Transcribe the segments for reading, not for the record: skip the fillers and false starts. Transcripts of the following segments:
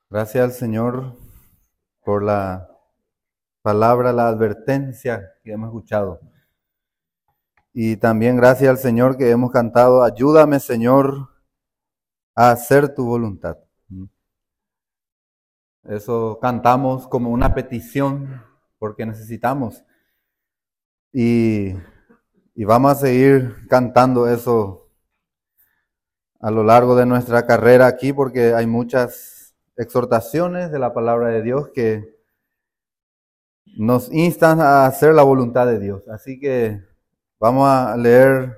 Gracias al Señor por la palabra, la advertencia que hemos escuchado. Y también gracias al Señor que hemos cantado, ayúdame Señor a hacer tu voluntad. Eso cantamos como una petición porque necesitamos. Y vamos a seguir cantando eso a lo largo de nuestra carrera aquí porque hay muchas exhortaciones de la palabra de Dios que nos instan a hacer la voluntad de Dios. Así que vamos a leer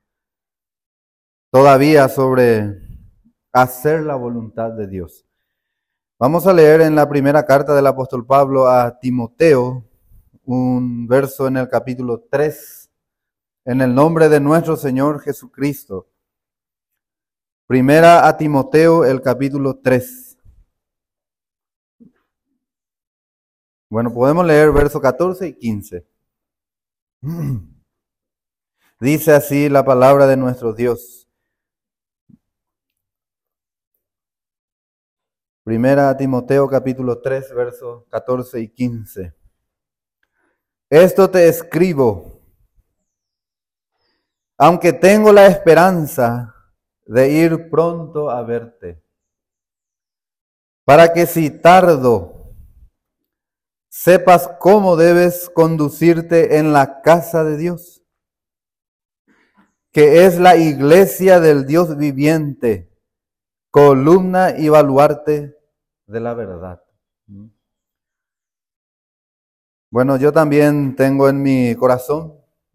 todavía sobre hacer la voluntad de Dios. Vamos a leer en la primera carta del apóstol Pablo a Timoteo, un verso en el capítulo 3, en el nombre de nuestro Señor Jesucristo. Primera a Timoteo, el capítulo 3. Bueno, podemos leer versos 14 y 15. Dice así la palabra de nuestro Dios. Primera a Timoteo capítulo 3, versos 14 y 15. Esto te escribo, aunque tengo la esperanza de ir pronto a verte, para que si tardo, sepas cómo debes conducirte en la casa de Dios, que es la iglesia del Dios viviente, columna y baluarte de la verdad. Bueno, yo también tengo en mi corazón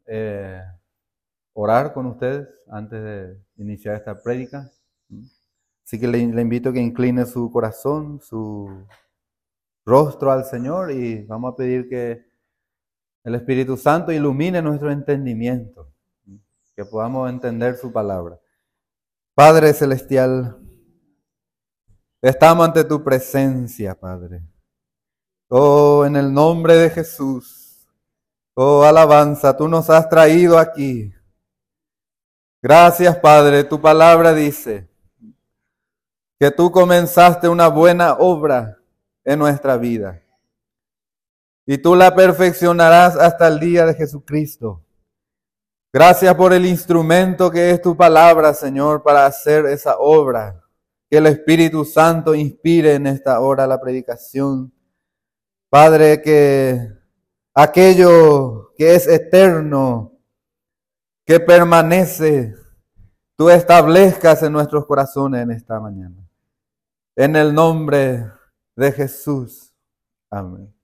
orar con ustedes antes de iniciar esta prédica. Así que le invito a que incline su corazón, su rostro al Señor y vamos a pedir que el Espíritu Santo ilumine nuestro entendimiento, que podamos entender su palabra. Padre Celestial, estamos ante tu presencia, Padre. Oh, en el nombre de Jesús. Oh, alabanza, tú nos has traído aquí. Gracias, Padre. Tu palabra dice que tú comenzaste una buena obra en nuestra vida. Y tú la perfeccionarás hasta el día de Jesucristo. Gracias por el instrumento que es tu palabra, Señor, para hacer esa obra. Que el Espíritu Santo inspire en esta hora la predicación. Padre, que aquello que es eterno, que permanece, tú establezcas en nuestros corazones en esta mañana. En el nombre de Jesús. Amén.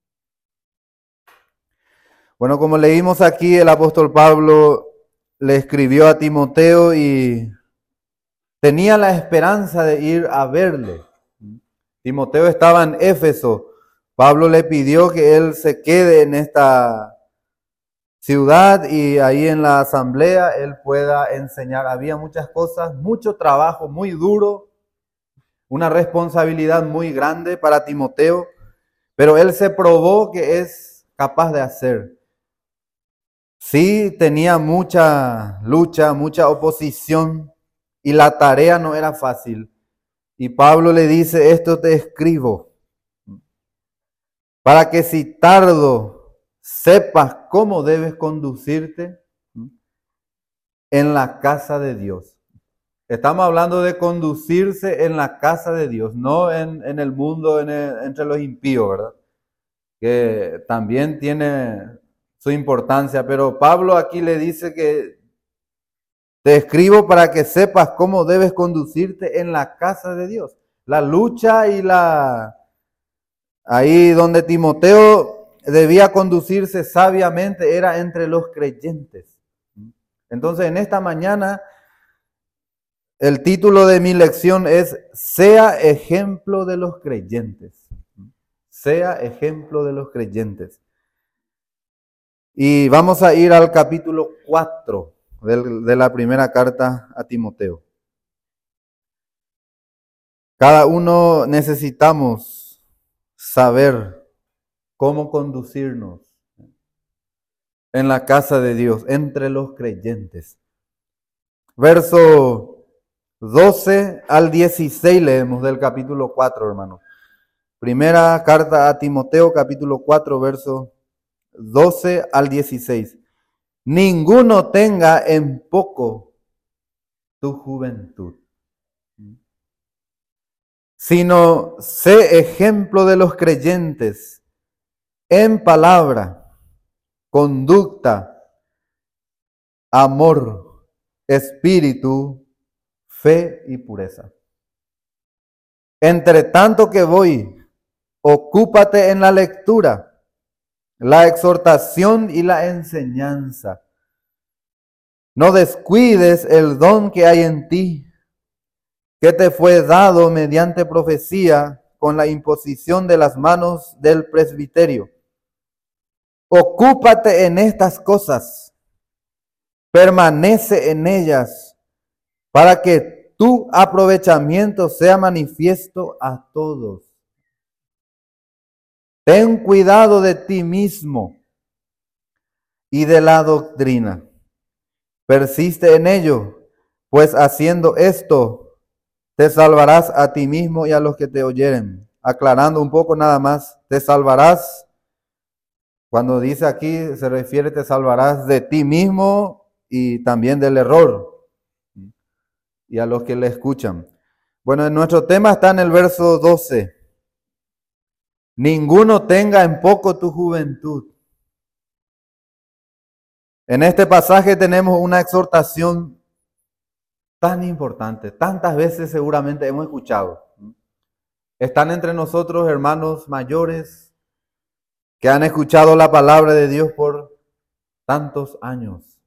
Bueno, como leímos aquí, el apóstol Pablo le escribió a Timoteo y tenía la esperanza de ir a verle. Timoteo estaba en Éfeso. Pablo le pidió que él se quede en esta ciudad y ahí en la asamblea él pueda enseñar. Había muchas cosas, mucho trabajo muy duro, una responsabilidad muy grande para Timoteo, pero él se probó que es capaz de hacer. Sí, tenía mucha lucha, mucha oposición y la tarea no era fácil. Y Pablo le dice, esto te escribo, para que si tardo sepas cómo debes conducirte en la casa de Dios. Estamos hablando de conducirse en la casa de Dios, no en el mundo, entre los impíos, ¿verdad? Que también tiene su importancia, pero Pablo aquí le dice que te escribo para que sepas cómo debes conducirte en la casa de Dios. La lucha y ahí donde Timoteo debía conducirse sabiamente era entre los creyentes. Entonces en esta mañana el título de mi lección es Sea ejemplo de los creyentes. Sea ejemplo de los creyentes. Y vamos a ir al capítulo 4 de la primera carta a Timoteo. Cada uno necesitamos saber cómo conducirnos en la casa de Dios, entre los creyentes. Verso 12 al 16 leemos del capítulo 4, hermano. Primera carta a Timoteo, capítulo 4, versos 12 al 16. Ninguno tenga en poco tu juventud, sino sé ejemplo de los creyentes en palabra, conducta, amor, espíritu, fe y pureza. Entre tanto que voy, ocúpate en la lectura, la exhortación y la enseñanza. No descuides el don que hay en ti, que te fue dado mediante profecía con la imposición de las manos del presbiterio. Ocúpate en estas cosas, permanece en ellas, para que tu aprovechamiento sea manifiesto a todos. Ten cuidado de ti mismo y de la doctrina. Persiste en ello, pues haciendo esto te salvarás a ti mismo y a los que te oyeren. Aclarando un poco nada más, te salvarás, cuando dice aquí, se refiere, te salvarás de ti mismo y también del error, y a los que le escuchan. Bueno, nuestro tema está en el verso 12. Ninguno tenga en poco tu juventud. En este pasaje tenemos una exhortación tan importante, tantas veces seguramente hemos escuchado. Están entre nosotros hermanos mayores que han escuchado la palabra de Dios por tantos años.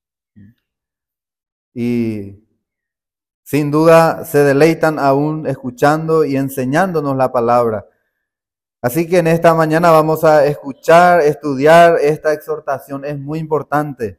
Y sin duda se deleitan aún escuchando y enseñándonos la palabra. Así que en esta mañana vamos a escuchar, estudiar esta exhortación. Es muy importante.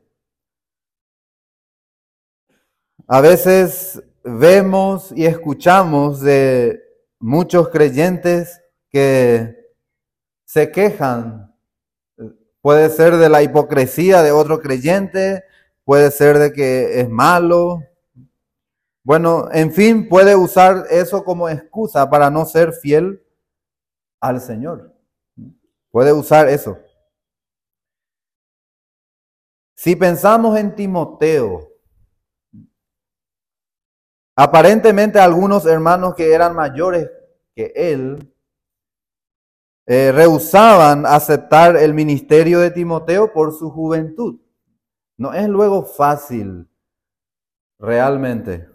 A veces vemos y escuchamos de muchos creyentes que se quejan. Puede ser de la hipocresía de otro creyente, puede ser de que es malo. Bueno, en fin, puede usar eso como excusa para no ser fiel al Señor. Puede usar eso. Si pensamos en Timoteo, aparentemente algunos hermanos que eran mayores que él rehusaban aceptar el ministerio de Timoteo por su juventud. No es luego fácil, realmente.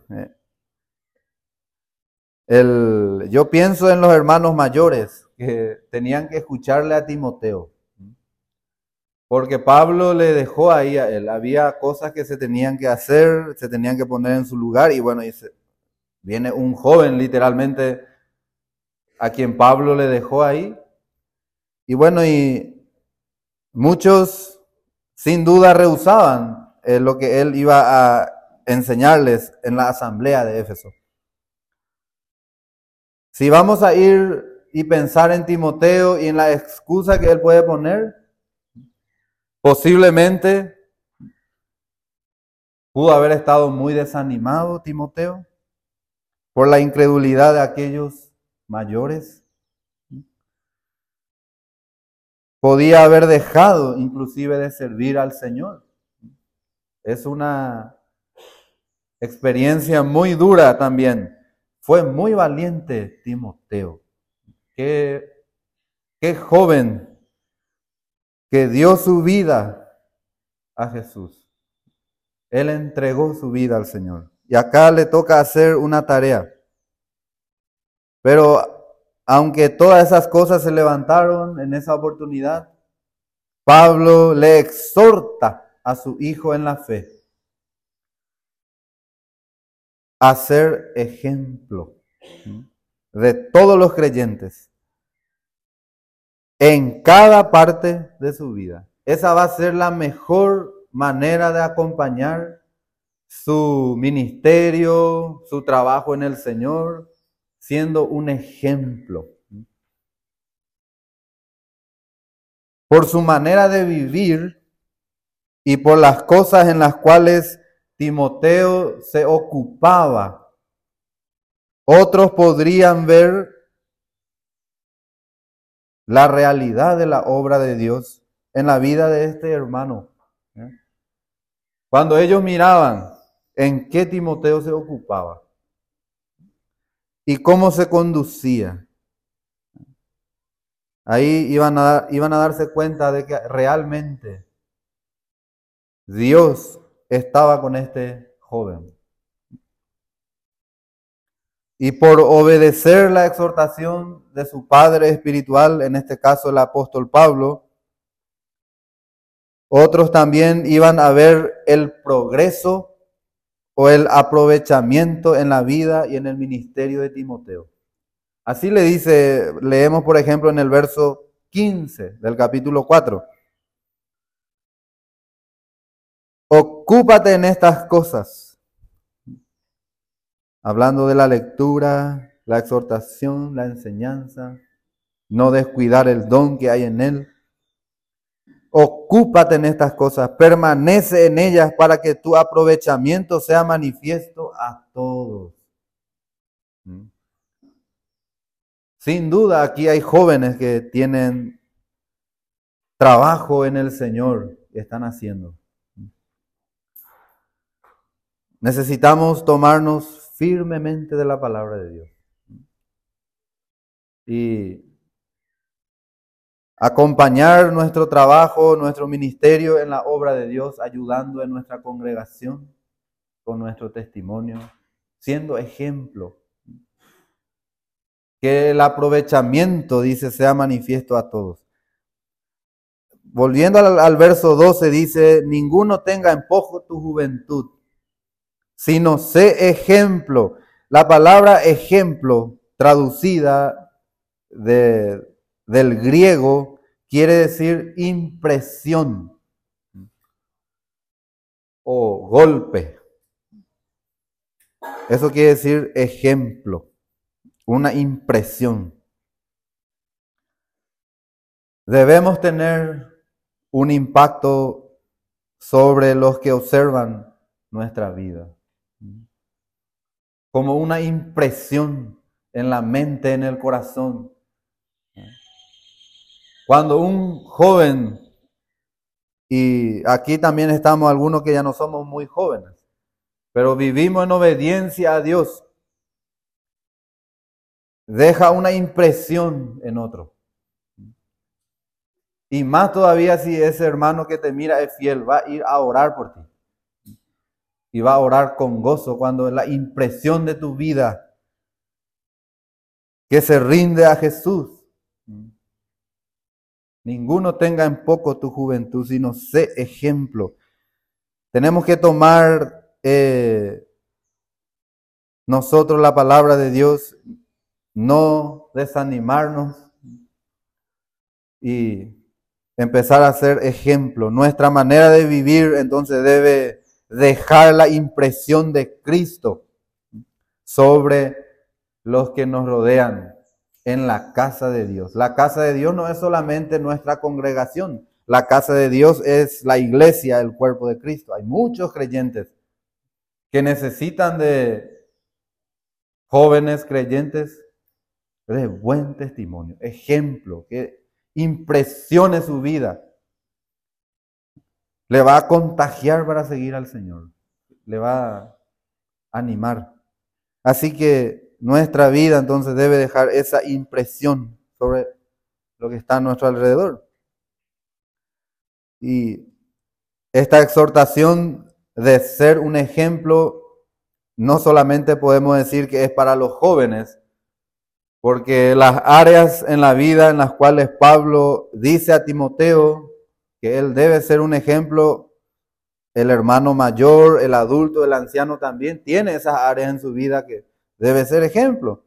Yo pienso en los hermanos mayores que tenían que escucharle a Timoteo, porque Pablo le dejó ahí a él. Había cosas que se tenían que hacer, se tenían que poner en su lugar, y bueno, viene un joven literalmente a quien Pablo le dejó ahí. Y bueno, y muchos sin duda rehusaban lo que él iba a enseñarles en la asamblea de Éfeso. Si vamos a ir y pensar en Timoteo y en la excusa que él puede poner, posiblemente pudo haber estado muy desanimado Timoteo por la incredulidad de aquellos mayores. Podía haber dejado inclusive de servir al Señor. Es una experiencia muy dura también. Fue muy valiente Timoteo. Qué joven que dio su vida a Jesús. Él entregó su vida al Señor. Y acá le toca hacer una tarea. Pero aunque todas esas cosas se levantaron en esa oportunidad, Pablo le exhorta a su hijo en la fe a ser ejemplo de todos los creyentes en cada parte de su vida. Esa va a ser la mejor manera de acompañar su ministerio, su trabajo en el Señor, siendo un ejemplo. Por su manera de vivir y por las cosas en las cuales Timoteo se ocupaba, otros podrían ver la realidad de la obra de Dios en la vida de este hermano. Cuando ellos miraban en qué Timoteo se ocupaba y cómo se conducía, ahí iban a darse cuenta de que realmente Dios estaba con este joven. Y por obedecer la exhortación de su padre espiritual, en este caso el apóstol Pablo, otros también iban a ver el progreso o el aprovechamiento en la vida y en el ministerio de Timoteo. Así le dice, leemos por ejemplo en el verso 15 del capítulo 4. Ocúpate en estas cosas, hablando de la lectura, la exhortación, la enseñanza, no descuidar el don que hay en él. Ocúpate en estas cosas, permanece en ellas para que tu aprovechamiento sea manifiesto a todos. Sin duda aquí hay jóvenes que tienen trabajo en el Señor que están haciendo. Necesitamos tomarnos firmemente de la palabra de Dios y acompañar nuestro trabajo, nuestro ministerio en la obra de Dios, ayudando en nuestra congregación con nuestro testimonio, siendo ejemplo. Que el aprovechamiento, dice, sea manifiesto a todos. Volviendo al verso 12, dice, ninguno tenga en poco tu juventud, sino sé ejemplo. La palabra ejemplo, traducida del griego, quiere decir impresión o golpe. Eso quiere decir ejemplo, una impresión. Debemos tener un impacto sobre los que observan nuestra vida, como una impresión en la mente, en el corazón. Cuando un joven, y aquí también estamos algunos que ya no somos muy jóvenes, pero vivimos en obediencia a Dios, deja una impresión en otro. Y más todavía si ese hermano que te mira es fiel, va a ir a orar por ti. Y va a orar con gozo cuando la impresión de tu vida que se rinde a Jesús. Ninguno tenga en poco tu juventud, sino sé ejemplo. Tenemos que tomar nosotros la palabra de Dios, no desanimarnos y empezar a ser ejemplo. Nuestra manera de vivir entonces debe dejar la impresión de Cristo sobre los que nos rodean en la casa de Dios. La casa de Dios no es solamente nuestra congregación. La casa de Dios es la iglesia, el cuerpo de Cristo. Hay muchos creyentes que necesitan de jóvenes creyentes de buen testimonio, ejemplo, que impresione su vida. Le va a contagiar para seguir al Señor. Le va a animar. Así que nuestra vida entonces debe dejar esa impresión sobre lo que está a nuestro alrededor. Y esta exhortación de ser un ejemplo, no solamente podemos decir que es para los jóvenes, porque las áreas en la vida en las cuales Pablo dice a Timoteo que él debe ser un ejemplo, el hermano mayor, el adulto, el anciano también tiene esas áreas en su vida que debe ser ejemplo.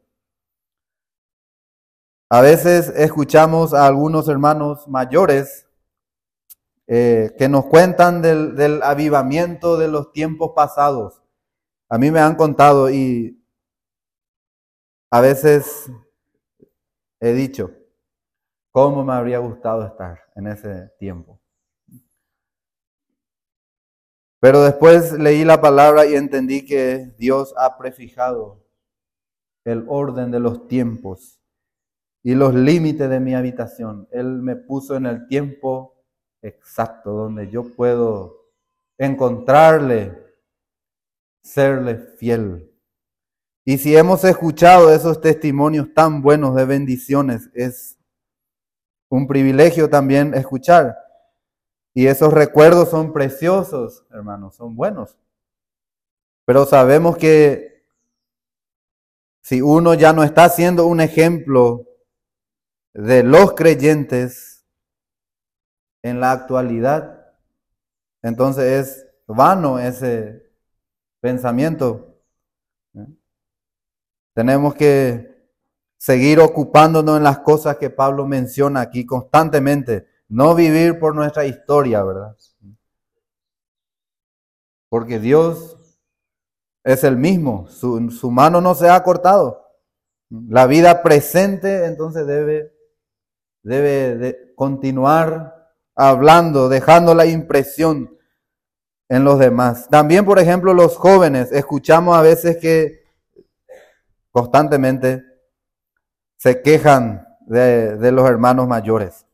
A veces escuchamos a algunos hermanos mayores que nos cuentan del avivamiento de los tiempos pasados. A mí me han contado y a veces he dicho, ¿cómo me habría gustado estar en ese tiempo? Pero después leí la palabra y entendí que Dios ha prefijado el orden de los tiempos y los límites de mi habitación. Él me puso en el tiempo exacto donde yo puedo encontrarle, serle fiel. Y si hemos escuchado esos testimonios tan buenos de bendiciones, es un privilegio también escuchar. Y esos recuerdos son preciosos, hermanos, son buenos. Pero sabemos que si uno ya no está siendo un ejemplo de los creyentes en la actualidad, entonces es vano ese pensamiento. Tenemos que seguir ocupándonos en las cosas que Pablo menciona aquí constantemente. No vivir por nuestra historia, ¿verdad? Porque Dios es el mismo, su mano no se ha cortado. La vida presente entonces debe de continuar hablando, dejando la impresión en los demás. También, por ejemplo, los jóvenes, escuchamos a veces que constantemente se quejan de los hermanos mayores.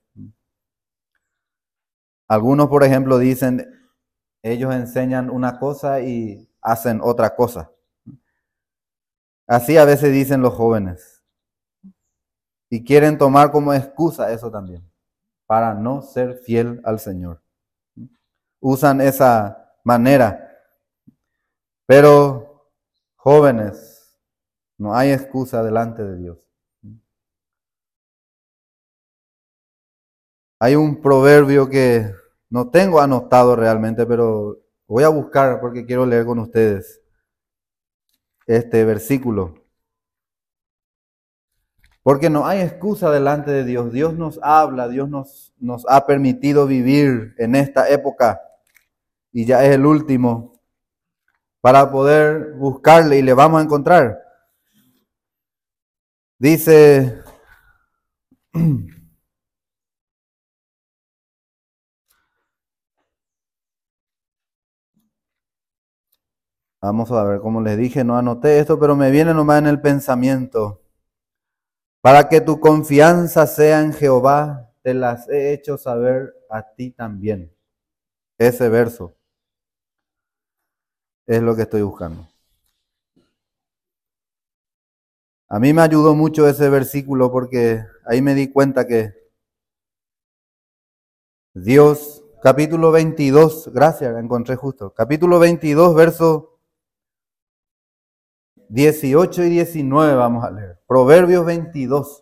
Algunos, por ejemplo, dicen, ellos enseñan una cosa y hacen otra cosa. Así a veces dicen los jóvenes. Y quieren tomar como excusa eso también, para no ser fiel al Señor. Usan esa manera. Pero, jóvenes, no hay excusa delante de Dios. Hay un proverbio que no tengo anotado realmente, pero voy a buscar porque quiero leer con ustedes este versículo. Porque no hay excusa delante de Dios. Dios nos habla, Dios nos ha permitido vivir en esta época y ya es el último para poder buscarle y le vamos a encontrar. Dice, vamos a ver, como les dije, no anoté esto, pero me viene nomás en el pensamiento. Para que tu confianza sea en Jehová, te las he hecho saber a ti también. Ese verso es lo que estoy buscando. A mí me ayudó mucho ese versículo porque ahí me di cuenta que Dios, capítulo 22, gracias, encontré justo, capítulo 22, versos 18 y 19 vamos a leer. Proverbios 22.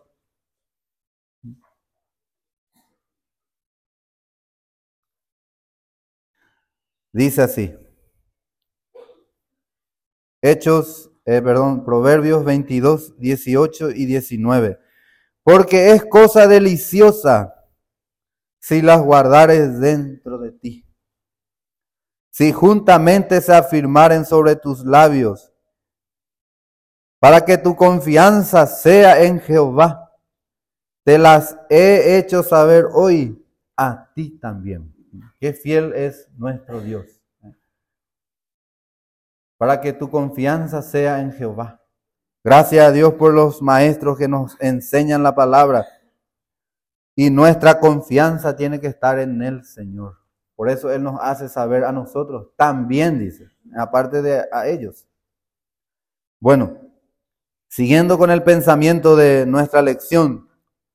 Dice así. Proverbios 22, 18 y 19. Porque es cosa deliciosa si las guardares dentro de ti. Si juntamente se afirmaren sobre tus labios, para que tu confianza sea en Jehová. Te las he hecho saber hoy a ti también. Qué fiel es nuestro Dios. Para que tu confianza sea en Jehová. Gracias a Dios por los maestros que nos enseñan la palabra. Y nuestra confianza tiene que estar en el Señor. Por eso Él nos hace saber a nosotros también, dice, aparte de a ellos. Bueno, siguiendo con el pensamiento de nuestra lección,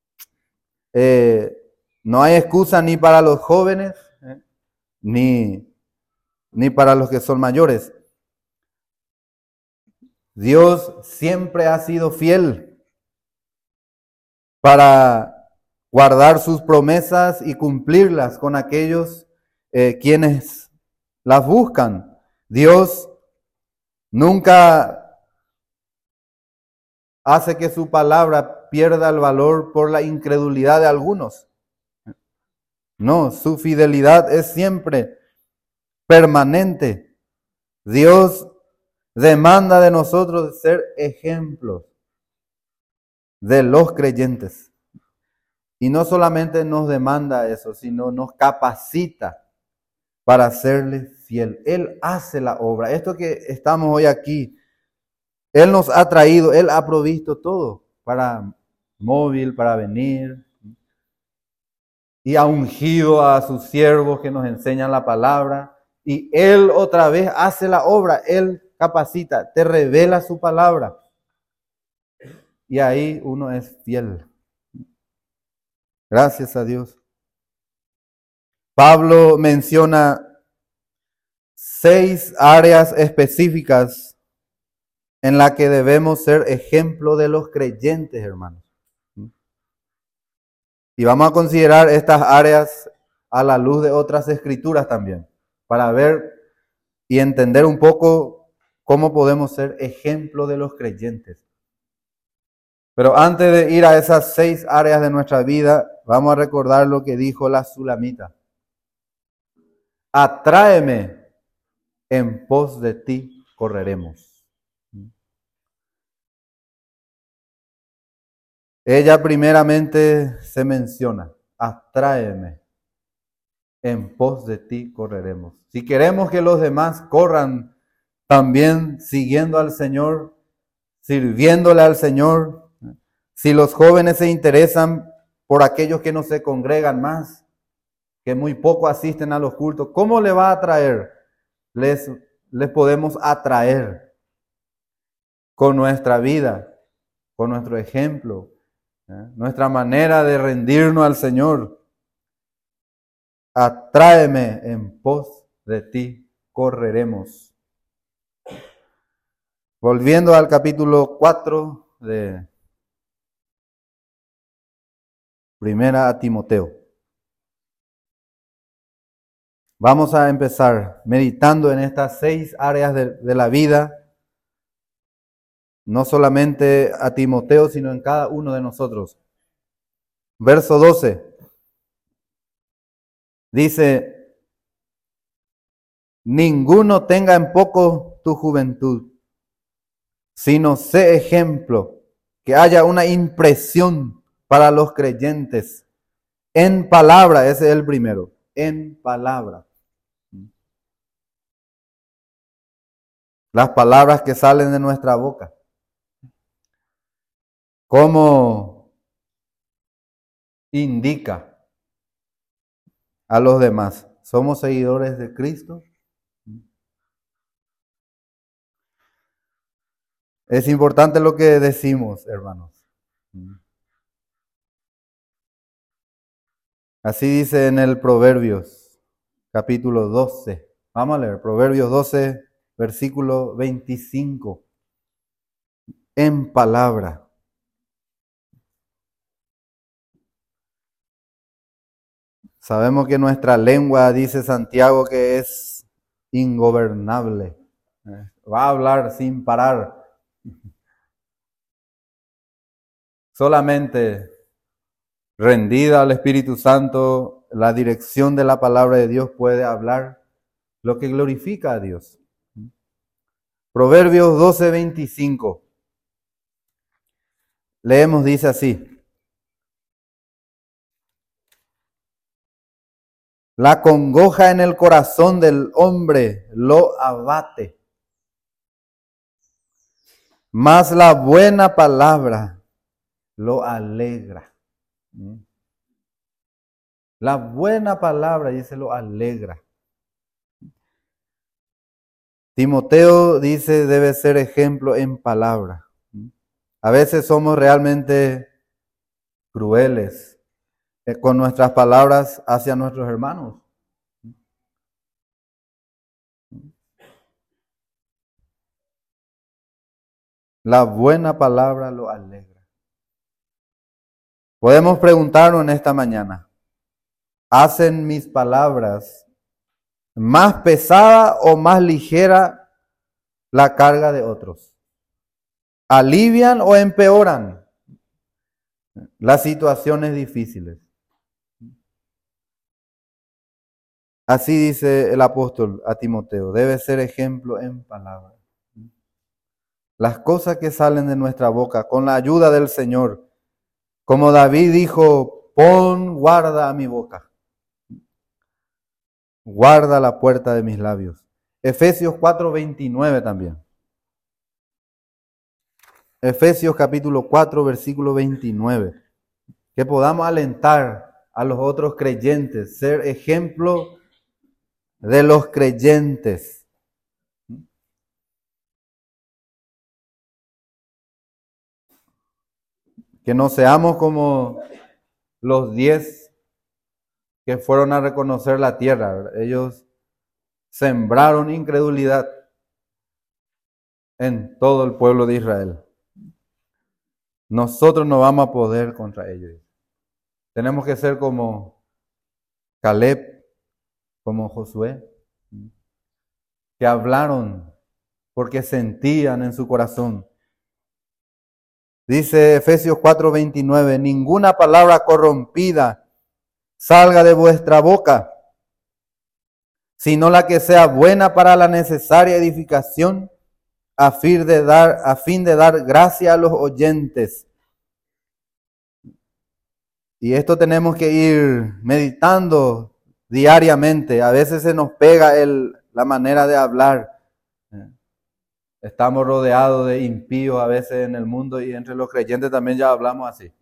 no hay excusa ni para los jóvenes, ni para los que son mayores. Dios siempre ha sido fiel para guardar sus promesas y cumplirlas con aquellos quienes las buscan. Dios nunca hace que su palabra pierda el valor por la incredulidad de algunos. No, su fidelidad es siempre permanente. Dios demanda de nosotros ser ejemplos de los creyentes. Y no solamente nos demanda eso, sino nos capacita para serle fiel. Él hace la obra. Esto que estamos hoy aquí, Él nos ha traído, Él ha provisto todo para móvil para venir, y ha ungido a sus siervos que nos enseñan la palabra, y Él otra vez hace la obra, Él capacita, te revela su palabra, y ahí uno es fiel. Gracias a Dios. Pablo menciona 6 áreas específicas en las que debemos ser ejemplo de los creyentes, hermanos. Y vamos a considerar estas áreas a la luz de otras escrituras también, para ver y entender un poco cómo podemos ser ejemplo de los creyentes. Pero antes de ir a esas 6 áreas de nuestra vida, vamos a recordar lo que dijo la Sulamita. Atráeme, en pos de ti correremos. Ella primeramente se menciona, atráeme, en pos de ti correremos. Si queremos que los demás corran también siguiendo al Señor, sirviéndole al Señor, si los jóvenes se interesan por aquellos que no se congregan más, que muy poco asisten a los cultos, ¿cómo le va a atraer? Les podemos atraer con nuestra vida, con nuestro ejemplo, nuestra manera de rendirnos al Señor. Atráeme, en pos de ti correremos. Volviendo al capítulo 4 de Primera a Timoteo. Vamos a empezar meditando en estas 6 áreas de la vida, no solamente a Timoteo, sino en cada uno de nosotros. Verso 12 dice: ninguno tenga en poco tu juventud, sino sé ejemplo, que haya una impresión para los creyentes en palabra. Ese es el primero, en palabra. Las palabras que salen de nuestra boca, ¿cómo indica a los demás? ¿Somos seguidores de Cristo? Es importante lo que decimos, hermanos. Así dice en el Proverbios, capítulo 12. Vamos a leer, Proverbios 12, versículo 25. En palabra. Sabemos que nuestra lengua, dice Santiago, que es ingobernable. Va a hablar sin parar. Solamente rendida al Espíritu Santo, la dirección de la palabra de Dios puede hablar lo que glorifica a Dios. Proverbios 12, 25. Leemos, dice así: la congoja en el corazón del hombre lo abate, mas la buena palabra lo alegra. La buena palabra, dice, lo alegra. Timoteo dice, debe ser ejemplo en palabra. A veces somos realmente crueles con nuestras palabras hacia nuestros hermanos. La buena palabra lo alegra. Podemos preguntarnos en esta mañana, ¿hacen mis palabras más pesada o más ligera la carga de otros? ¿Alivian o empeoran las situaciones difíciles? Así dice el apóstol a Timoteo, debe ser ejemplo en palabra. Las cosas que salen de nuestra boca, con la ayuda del Señor, como David dijo, pon guarda a mi boca, guarda la puerta de mis labios. Efesios 4:29 también. Efesios capítulo 4, versículo 29. Que podamos alentar a los otros creyentes, ser ejemplo de los creyentes. Que no seamos como los 10 que fueron a reconocer la tierra, ¿verdad? Ellos sembraron incredulidad en todo el pueblo de Israel. Nosotros no vamos a poder contra ellos. Tenemos que ser como Caleb, como Josué, que hablaron porque sentían en su corazón. Dice Efesios 4:29, ninguna palabra corrompida salga de vuestra boca, sino la que sea buena para la necesaria edificación, a fin de dar gracia a los oyentes. Y esto tenemos que ir meditando diariamente. A veces se nos pega la manera de hablar. Estamos rodeados de impíos a veces en el mundo y entre los creyentes también ya hablamos así.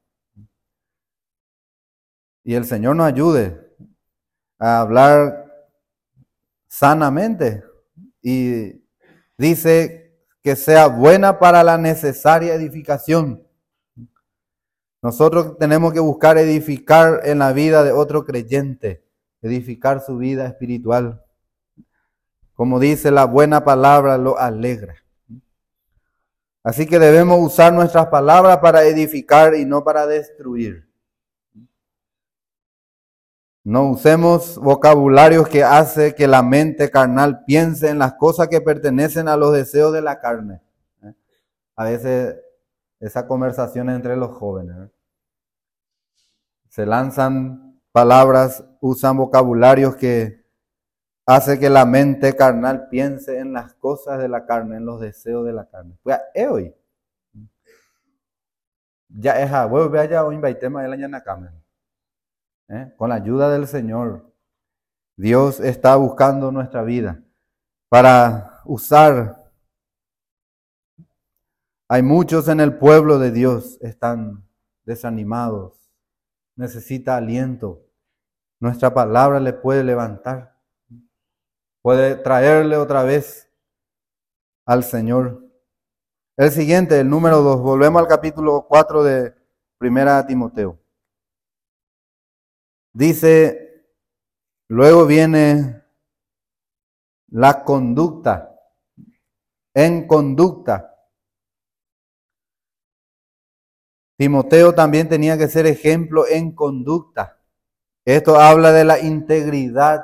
Y el Señor nos ayude a hablar sanamente. Y dice que sea buena para la necesaria edificación. Nosotros tenemos que buscar edificar en la vida de otro creyente, edificar su vida espiritual. Como dice la buena palabra, lo alegra. Así que debemos usar nuestras palabras para edificar y no para destruir. No usemos vocabularios que hace que la mente carnal piense en las cosas que pertenecen a los deseos de la carne. A veces esa conversación entre los jóvenes. Se lanzan palabras, usan vocabularios que hace que la mente carnal piense en las cosas de la carne, en los deseos de la carne. Pues hoy. Ya es a huevo, vaya hoy invitemos a él en la cama. Con la ayuda del Señor, Dios está buscando nuestra vida para usar. Hay muchos en el pueblo de Dios, están desanimados, necesita aliento. Nuestra palabra le puede levantar, puede traerle otra vez al Señor. El siguiente, el número 2, volvemos al capítulo 4 de 1 Timoteo. Dice, luego viene la conducta, en conducta. Timoteo también tenía que ser ejemplo en conducta. Esto habla de la integridad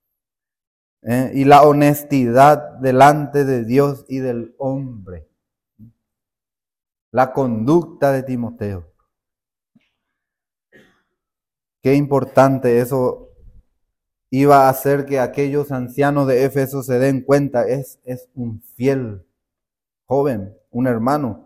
y la honestidad delante de Dios y del hombre. La conducta de Timoteo. Qué importante eso iba a hacer que aquellos ancianos de Éfeso se den cuenta. Es un fiel joven, un hermano.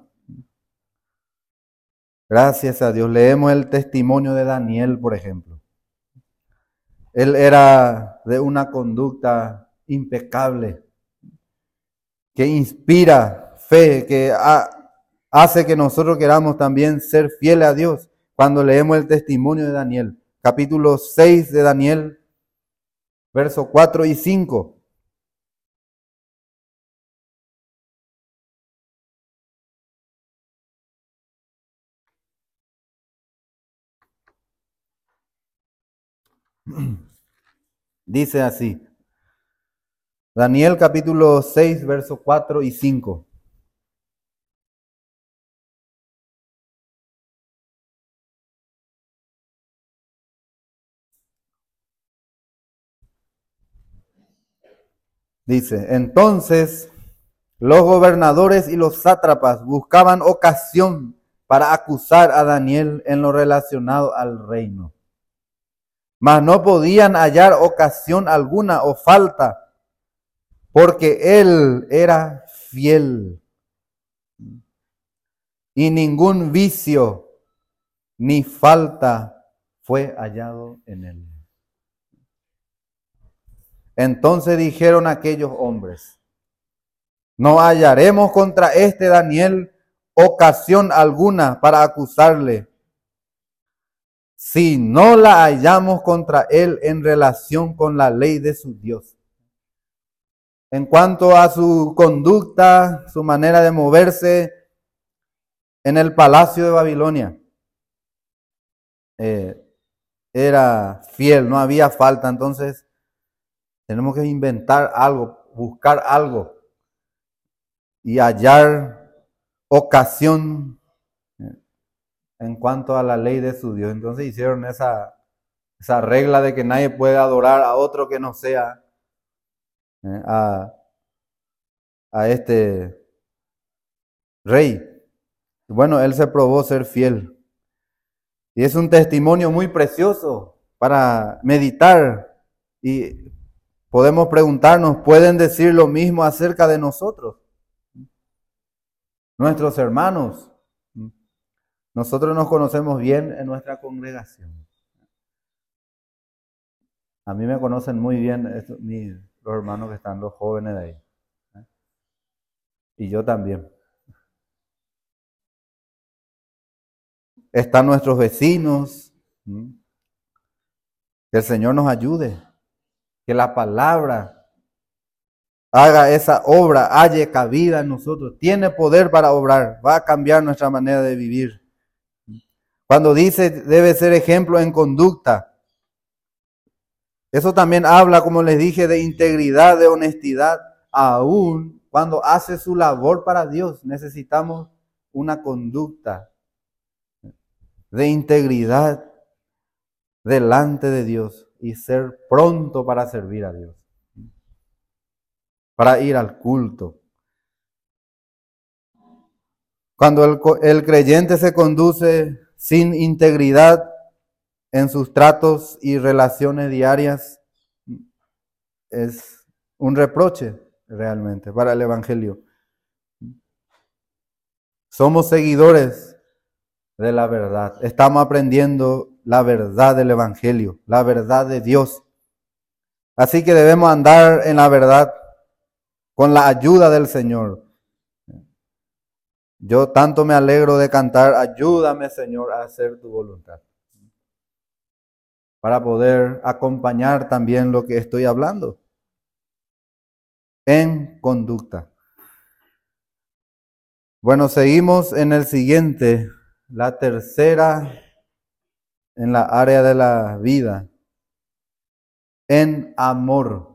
Gracias a Dios. Leemos el testimonio de Daniel, por ejemplo. Él era de una conducta impecable, que inspira fe, que hace que nosotros queramos también ser fieles a Dios. Cuando leemos el testimonio de Daniel, capítulo 6 de Daniel, versos 4 y 5. Dice así, Daniel capítulo 6, versos 4 y 5. Dice, entonces los gobernadores y los sátrapas buscaban ocasión para acusar a Daniel en lo relacionado al reino. Mas no podían hallar ocasión alguna o falta, porque él era fiel. Y ningún vicio ni falta fue hallado en él. Entonces dijeron aquellos hombres, no hallaremos contra este Daniel ocasión alguna para acusarle, si no la hallamos contra él en relación con la ley de su Dios. En cuanto a su conducta, su manera de moverse en el palacio de Babilonia, era fiel, no había falta. Entonces tenemos que inventar algo, buscar algo y hallar ocasión en cuanto a la ley de su Dios. Entonces hicieron esa regla de que nadie puede adorar a otro que no sea a este rey. Bueno, él se probó ser fiel. Y es un testimonio muy precioso para meditar. Y podemos preguntarnos, ¿pueden decir lo mismo acerca de nosotros? Nuestros hermanos. Nosotros nos conocemos bien en nuestra congregación. A mí me conocen muy bien los hermanos que están, los jóvenes de ahí. Y yo también. Están nuestros vecinos. Que el Señor nos ayude. Que la palabra haga esa obra, halle cabida en nosotros. Tiene poder para obrar. Va a cambiar nuestra manera de vivir. Cuando dice debe ser ejemplo en conducta. Eso también habla, como les dije, de integridad, de honestidad. Aún cuando hace su labor para Dios, necesitamos una conducta de integridad delante de Dios y ser pronto para servir a Dios, para ir al culto. Cuando el creyente se conduce sin integridad en sus tratos y relaciones diarias, es un reproche realmente para el Evangelio. Somos seguidores de la verdad. Estamos aprendiendo la verdad del Evangelio, la verdad de Dios. Así que debemos andar en la verdad con la ayuda del Señor. Yo tanto me alegro de cantar, ayúdame, Señor, a hacer tu voluntad, para poder acompañar también lo que estoy hablando en conducta. Bueno, seguimos en el siguiente, la tercera en la área de la vida, en amor.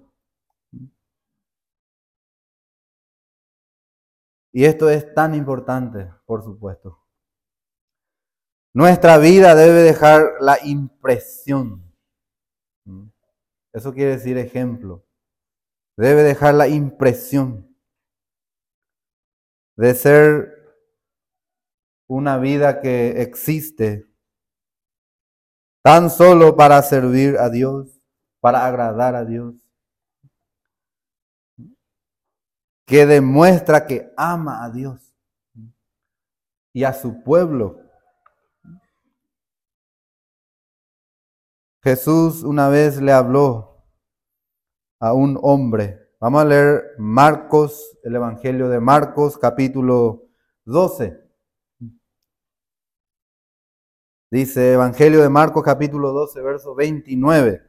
Y esto es tan importante, por supuesto. Nuestra vida debe dejar la impresión. Eso quiere decir ejemplo. Debe dejar la impresión de ser una vida que existe tan solo para servir a Dios, para agradar a Dios, que demuestra que ama a Dios y a su pueblo. Jesús una vez le habló a un hombre. Vamos a leer Marcos, el Evangelio de Marcos, capítulo 12. Dice Evangelio de Marcos, capítulo 12, verso 29.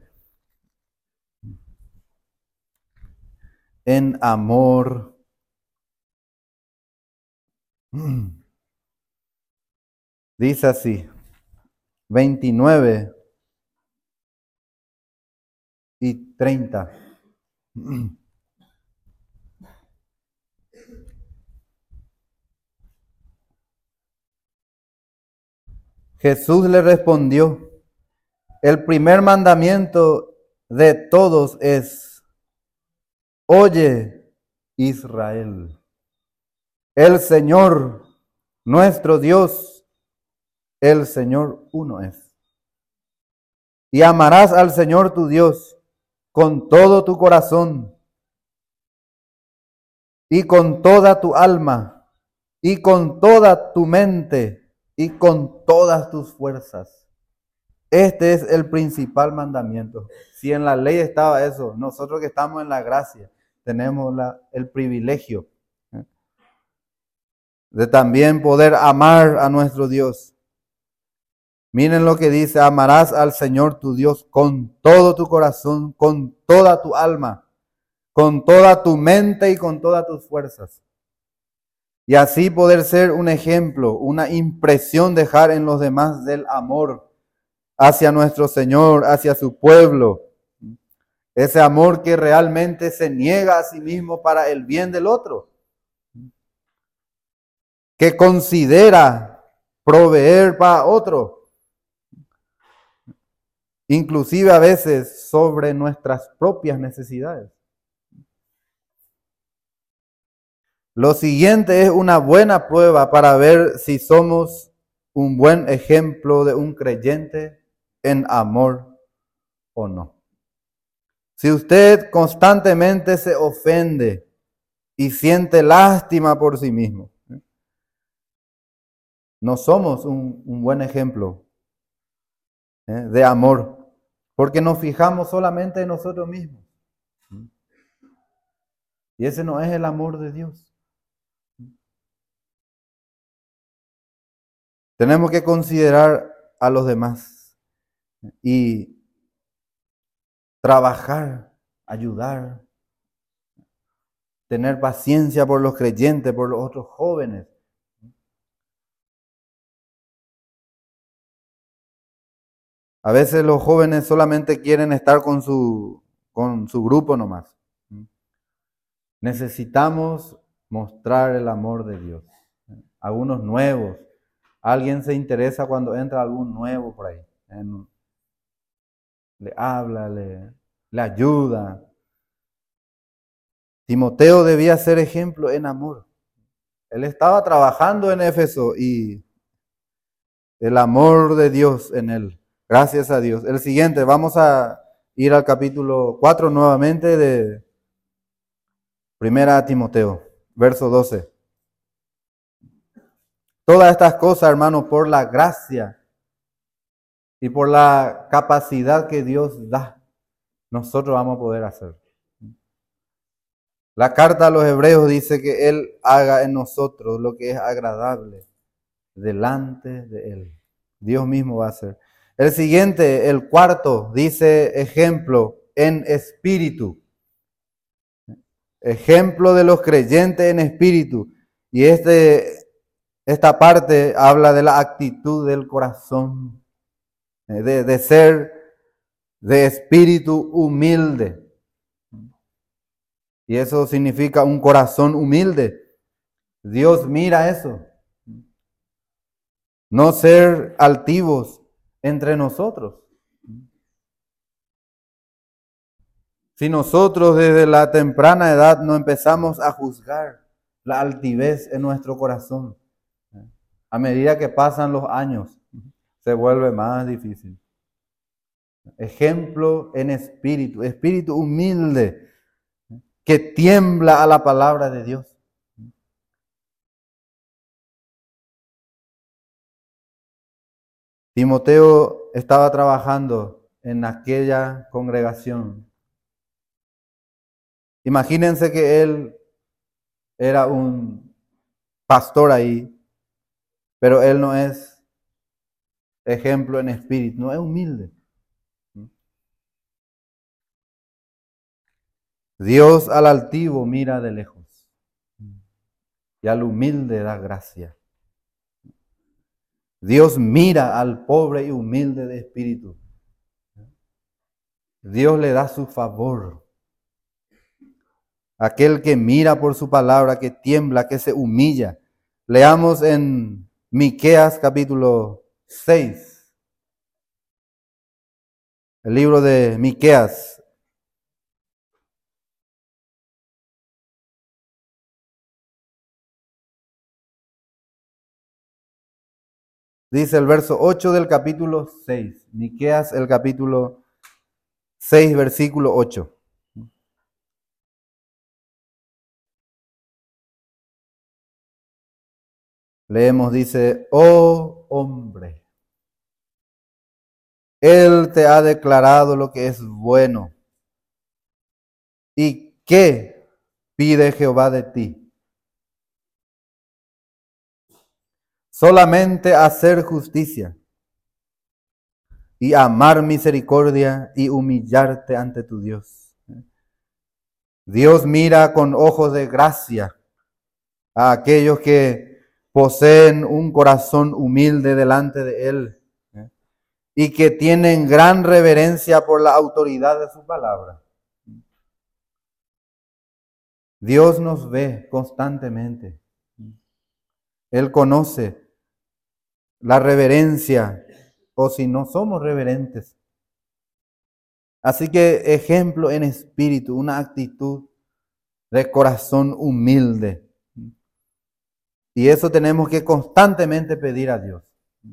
En amor. Dice así, 29 y 30. Jesús le respondió, el primer mandamiento de todos es, oye, Israel, el Señor, nuestro Dios, el Señor uno es. Y amarás al Señor tu Dios con todo tu corazón y con toda tu alma y con toda tu mente y con todas tus fuerzas. Este es el principal mandamiento. Si en la ley estaba eso, nosotros que estamos en la gracia tenemos el privilegio de también poder amar a nuestro Dios. Miren lo que dice: amarás al Señor tu Dios con todo tu corazón, con toda tu alma, con toda tu mente y con todas tus fuerzas. Y así poder ser un ejemplo, una impresión dejar en los demás del amor hacia nuestro Señor, hacia su pueblo. Ese amor que realmente se niega a sí mismo para el bien del otro, que considera proveer para otro, inclusive a veces sobre nuestras propias necesidades. Lo siguiente es una buena prueba para ver si somos un buen ejemplo de un creyente en amor o no. Si usted constantemente se ofende y siente lástima por sí mismo, no somos un buen ejemplo de amor, porque nos fijamos solamente en nosotros mismos. Y ese no es el amor de Dios. Tenemos que considerar a los demás y trabajar, ayudar, tener paciencia por los creyentes, por los otros jóvenes. A veces los jóvenes solamente quieren estar con su grupo nomás. Necesitamos mostrar el amor de Dios. Algunos nuevos. Alguien se interesa cuando entra algún nuevo por ahí. Le habla, le ayuda. Timoteo debía ser ejemplo en amor. Él estaba trabajando en Éfeso y el amor de Dios en él. Gracias a Dios. El siguiente, vamos a ir al capítulo 4 nuevamente de Primera Timoteo, verso 12. Todas estas cosas, hermanos, por la gracia y por la capacidad que Dios da, nosotros vamos a poder hacer. La carta a los Hebreos dice que Él haga en nosotros lo que es agradable delante de Él. Dios mismo va a hacer. El siguiente, el cuarto, dice ejemplo en espíritu. Ejemplo de los creyentes en espíritu. Y esta parte habla de la actitud del corazón, de ser de espíritu humilde. Y eso significa un corazón humilde. Dios mira eso. No ser altivos entre nosotros. Si nosotros desde la temprana edad no empezamos a juzgar la altivez en nuestro corazón, a medida que pasan los años, se vuelve más difícil. Ejemplo en espíritu, espíritu humilde, que tiembla a la palabra de Dios. Timoteo estaba trabajando en aquella congregación. Imagínense que él era un pastor ahí, pero él no es ejemplo en espíritu, no es humilde. Dios al altivo mira de lejos y al humilde da gracia. Dios mira al pobre y humilde de espíritu. Dios le da su favor. Aquel que mira por su palabra, que tiembla, que se humilla. Leamos en Miqueas capítulo 6. El libro de Miqueas. Dice el verso 8 del capítulo 6. Miqueas, el capítulo 6, versículo 8. Leemos, dice: oh hombre, Él te ha declarado lo que es bueno. ¿Y qué pide Jehová de ti? solamente hacer justicia y amar misericordia y humillarte ante tu Dios. Dios mira con ojos de gracia a aquellos que poseen un corazón humilde delante de Él y que tienen gran reverencia por la autoridad de su palabra. Dios nos ve constantemente. Él conoce la reverencia, o si no somos reverentes. Así que ejemplo en espíritu, una actitud de corazón humilde. Y eso tenemos que constantemente pedir a Dios.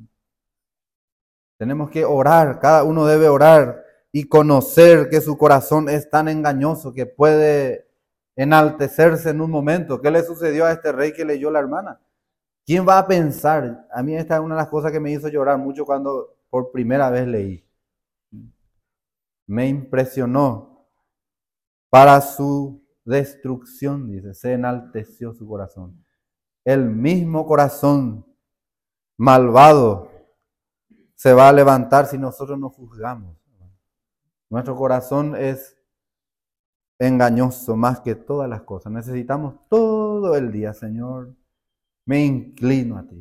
Tenemos que orar, cada uno debe orar y conocer que su corazón es tan engañoso que puede enaltecerse en un momento. ¿Qué le sucedió a este rey que leyó la hermana? ¿Quién va a pensar? A mí esta es una de las cosas que me hizo llorar mucho cuando por primera vez leí. Me impresionó. Para su destrucción, dice, se enalteció su corazón. El mismo corazón malvado se va a levantar si nosotros no juzgamos. Nuestro corazón es engañoso más que todas las cosas. Necesitamos todo el día, Señor, me inclino a ti.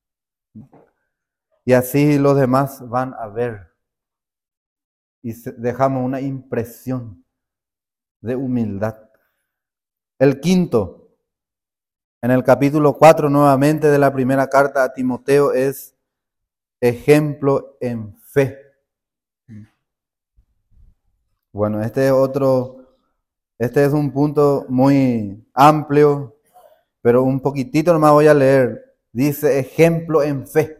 Y así los demás van a ver. Y dejamos una impresión de humildad. El quinto, en el capítulo 4 nuevamente de la primera carta a Timoteo, es ejemplo en fe. Bueno, este es un punto muy amplio, pero un poquitito nomás voy a leer. Dice ejemplo en fe.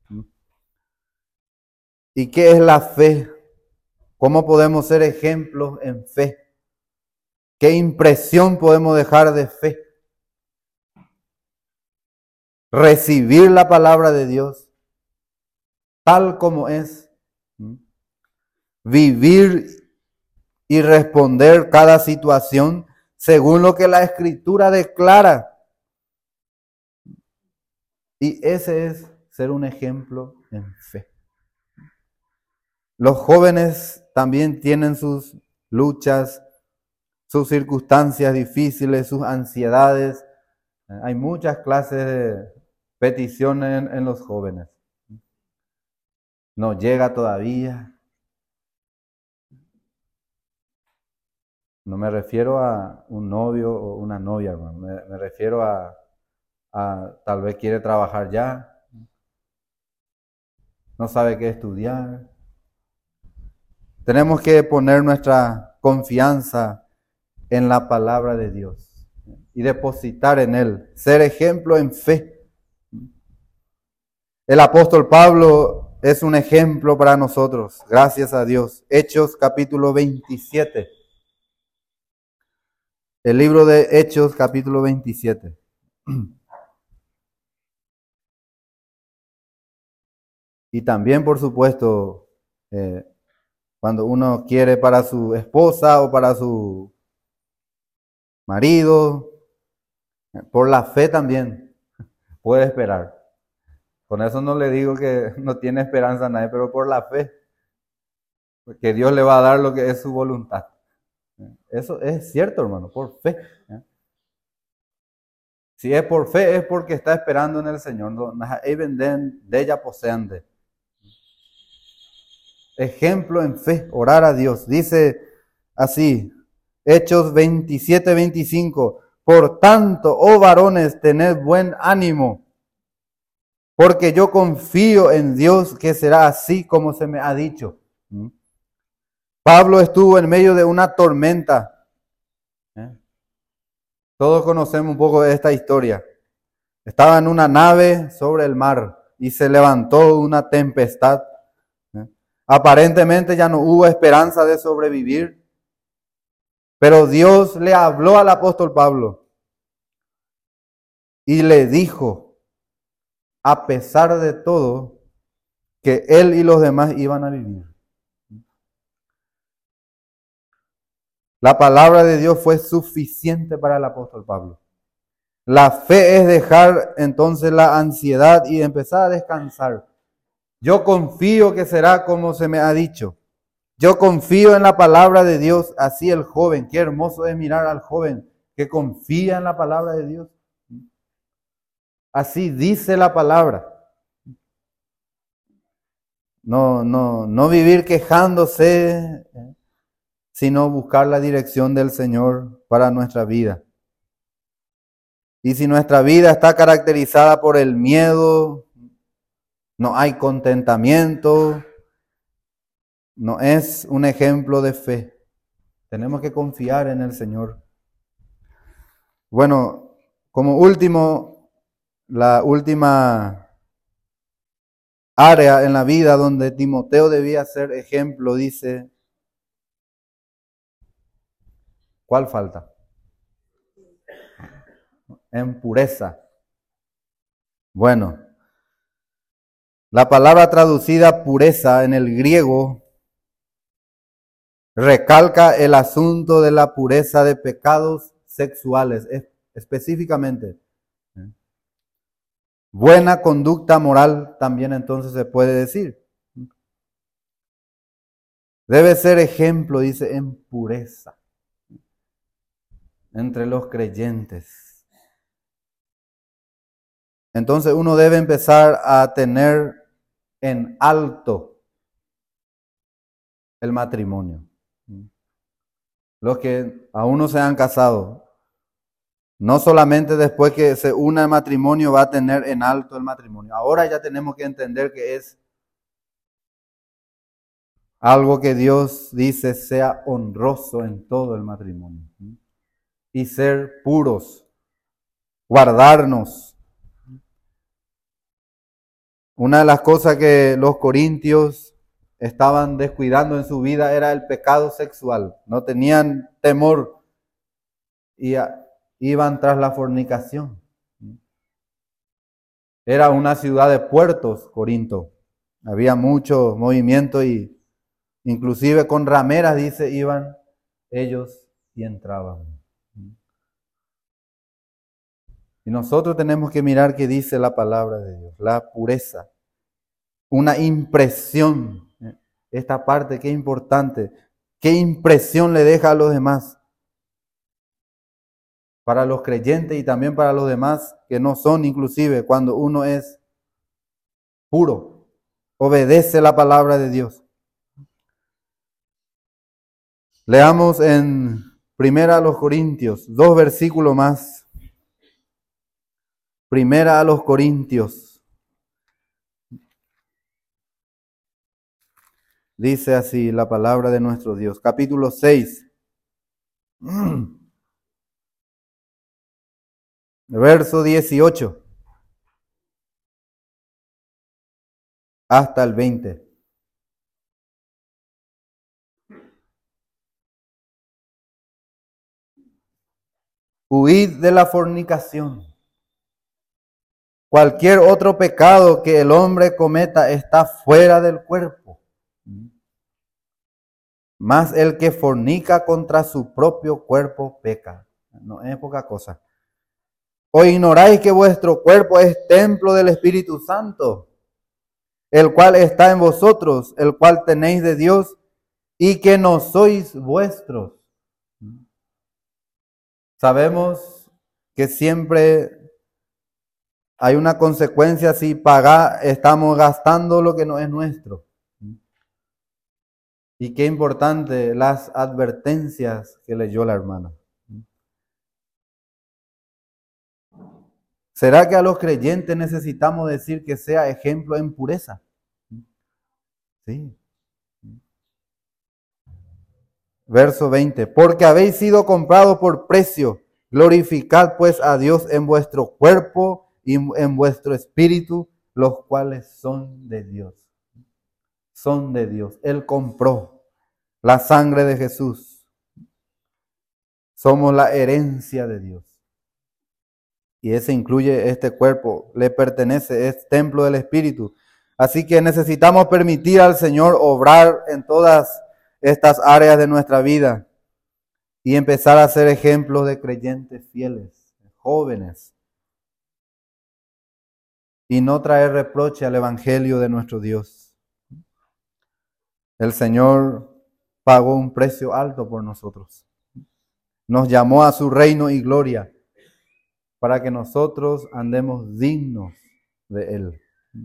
¿Y qué es la fe? ¿Cómo podemos ser ejemplos en fe? ¿Qué impresión podemos dejar de fe? Recibir la palabra de Dios tal como es. Vivir y responder cada situación según lo que la Escritura declara. Y ese es ser un ejemplo en fe. Los jóvenes también tienen sus luchas, sus circunstancias difíciles, sus ansiedades. Hay muchas clases de peticiones en los jóvenes. No llega todavía. No me refiero a un novio o una novia, hermano. Me refiero a tal vez quiere trabajar ya. No sabe qué estudiar. Tenemos que poner nuestra confianza en la palabra de Dios y depositar en Él. Ser ejemplo en fe. El apóstol Pablo es un ejemplo para nosotros, gracias a Dios. Hechos capítulo 27. El libro de Hechos capítulo 27. Y también, por supuesto, cuando uno quiere para su esposa o para su marido, por la fe también puede esperar. Con eso no le digo que no tiene esperanza a nadie, pero por la fe, porque Dios le va a dar lo que es su voluntad. Eso es cierto, hermano, por fe. Si es por fe, es porque está esperando en el Señor. De ella poseande. Ejemplo en fe, orar a Dios. Dice así, Hechos 27, 25. Por tanto, oh varones, tened buen ánimo, porque yo confío en Dios que será así como se me ha dicho. Pablo estuvo en medio de una tormenta. Todos conocemos un poco de esta historia. Estaba en una nave sobre el mar y se levantó una tempestad. Aparentemente ya no hubo esperanza de sobrevivir, pero Dios le habló al apóstol Pablo y le dijo, a pesar de todo, que él y los demás iban a vivir. La palabra de Dios fue suficiente para el apóstol Pablo. La fe es dejar entonces la ansiedad y empezar a descansar. Yo confío que será como se me ha dicho. Yo confío en la palabra de Dios. Así el joven, qué hermoso es mirar al joven que confía en la palabra de Dios. Así dice la palabra. No vivir quejándose, sino buscar la dirección del Señor para nuestra vida. Y si nuestra vida está caracterizada por el miedo, no hay contentamiento, no es un ejemplo de fe. Tenemos que confiar en el Señor. Bueno, como último, la última área en la vida donde Timoteo debía ser ejemplo, dice, ¿cuál falta? En pureza. Bueno, la palabra traducida pureza en el griego recalca el asunto de la pureza de pecados sexuales, específicamente. Buena conducta moral también entonces se puede decir. Debe ser ejemplo, dice, en pureza entre los creyentes. Entonces uno debe empezar a tener en alto el matrimonio. Los que aún no se han casado, no solamente después que se una el matrimonio va a tener en alto el matrimonio. Ahora ya tenemos que entender que es algo que Dios dice sea honroso en todo el matrimonio. Y ser puros, guardarnos. Una de las cosas que los corintios estaban descuidando en su vida era el pecado sexual. No tenían temor y iban tras la fornicación. Era una ciudad de puertos, Corinto. Había mucho movimiento y inclusive con rameras, dice, iban ellos y entraban. Y nosotros tenemos que mirar qué dice la palabra de Dios, la pureza. Una impresión, esta parte qué importante, qué impresión le deja a los demás. Para los creyentes y también para los demás que no son, inclusive cuando uno es puro, obedece la palabra de Dios. Leamos en 1 Corintios, 2 versículos más. 1 Corintios. Dice así la palabra de nuestro Dios, capítulo 6. Verso 18 hasta el 20. Huid de la fornicación. Cualquier otro pecado que el hombre cometa está fuera del cuerpo. Mas el que fornica contra su propio cuerpo peca. No es poca cosa. ¿O ignoráis que vuestro cuerpo es templo del Espíritu Santo, el cual está en vosotros, el cual tenéis de Dios, y que no sois vuestros? Sabemos que siempre hay una consecuencia si estamos gastando lo que no es nuestro. Y qué importante las advertencias que leyó la hermana. ¿Será que a los creyentes necesitamos decir que sea ejemplo en pureza? Sí. Verso 20. Porque habéis sido comprados por precio. Glorificad pues a Dios en vuestro cuerpo y en vuestro espíritu, los cuales son de Dios. Son de Dios. Él compró la sangre de Jesús. Somos la herencia de Dios. Y ese incluye este cuerpo, le pertenece, es templo del Espíritu. Así que necesitamos permitir al Señor obrar en todas estas áreas de nuestra vida y empezar a ser ejemplos de creyentes fieles, jóvenes, y no traer reproche al Evangelio de nuestro Dios. El Señor pagó un precio alto por nosotros. Nos llamó a su reino y gloria para que nosotros andemos dignos de Él.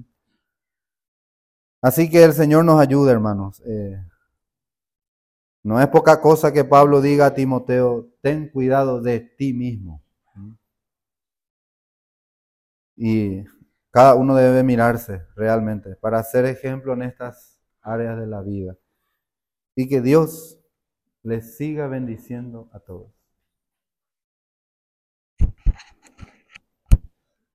Así que el Señor nos ayude, hermanos. No es poca cosa que Pablo diga a Timoteo, ten cuidado de ti mismo. Y cada uno debe mirarse realmente para ser ejemplo en estas áreas de la vida. Y que Dios les siga bendiciendo a todos.